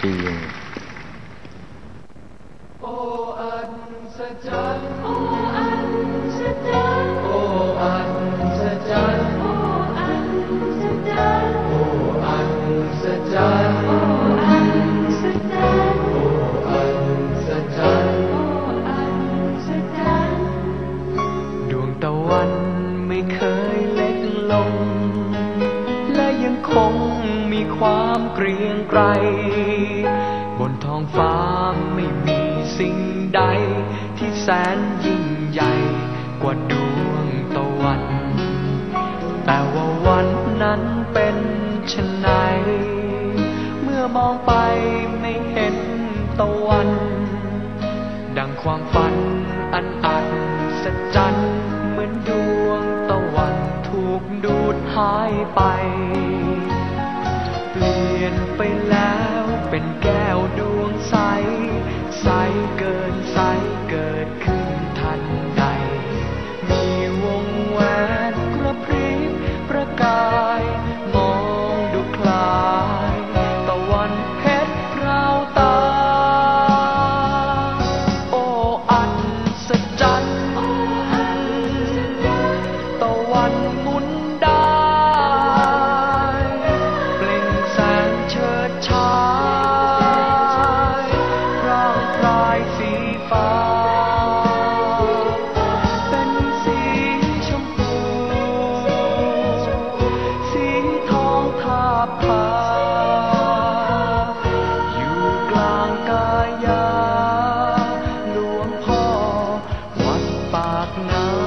ปีเองโอ้อัศจรรย์โอ้อัศจรรย์โอ้อัศจรรย์โอ้อัศจรรย์โอ้อัศจรรย์โอ้อัศจรรย์โอ้อัศจรรย์โอ้อัศจรรย์ดวงตะวันไม่เคยเล็กลงและยังคงมีความเกรียงไกรบนท้องฟ้าไม่มีสิ่งใดที่แสนยิ่งใหญ่กว่าดวงตะวันแต่ว่าวันนั้นเป็นเช่นไรเมื่อมองไปไม่เห็นตะวันดังความฝันอันอัศจรรย์เหมือนดวงตะวันถูกดูดหายไปเปลี่ยนไปแล้วเป็นแก้วดวงใสใสเกินใสเกิดขึ้นทันใดมีวงแหวนกระพริบประกายมองดูคล้ายตะวันเพชรพราวตาโอ้อัศจรรย์ตะวันหมุนได้เปล่งแสงเฉิดฉายร่างพรายสีฟ้าเป็นสีชมพูสีทองทาบทาอยู่กลางกายาหลวงพ่อวัดปากน้ำ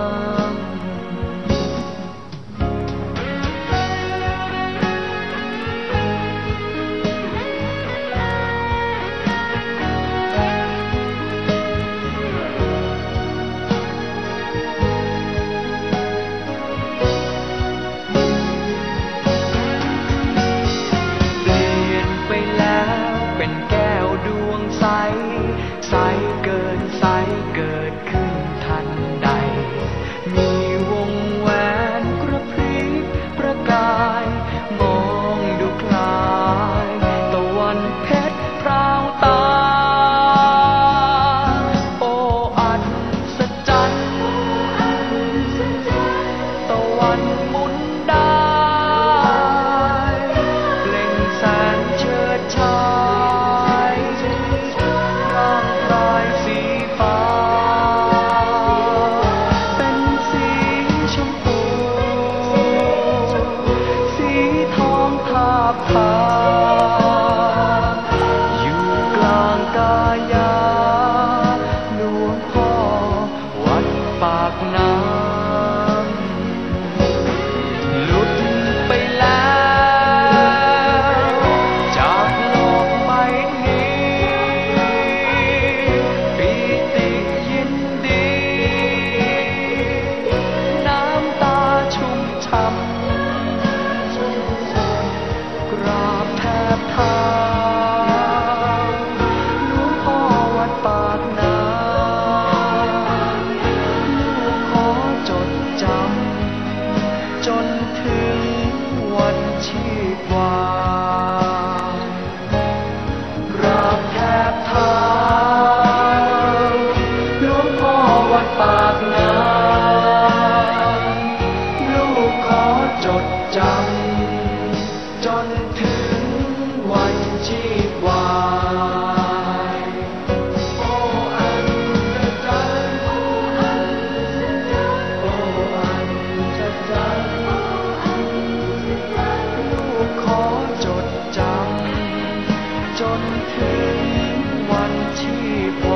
เปลี่ยนไปแล้วเป็นแก้วดวงใสใสเกินใสเกิดขึ้นทันใดมีวงแหวนกระพริบประกายมองดูคล้ายตะวันเพชรพราวตาโอ้อัศจรรย์ตะวันหมุนได้เปล่งแสงเฉิดฉายร่างพรายสีฟ้าเป็นสีชมพูสีทองทาบทาอยู่กลางกายาหลวงพ่อวัดปากน้ำหลุดไปแล้วจากโลกใบนี้ปีติยินดีน้ำตาชุ่มช่ำกราบแทบเท้าหลวงพ่อวัดปากน้ำลูกขอจดจำจนถึงวันชีพวากราบแทบเท้าหลวงพ่อวัดปากน้ำลูกขอจดจำจนถึงวันชีพวายโอ้อัศจรรย์โอ้อัศจรรย์ลูกขอจดจำจนถึงวันชีพว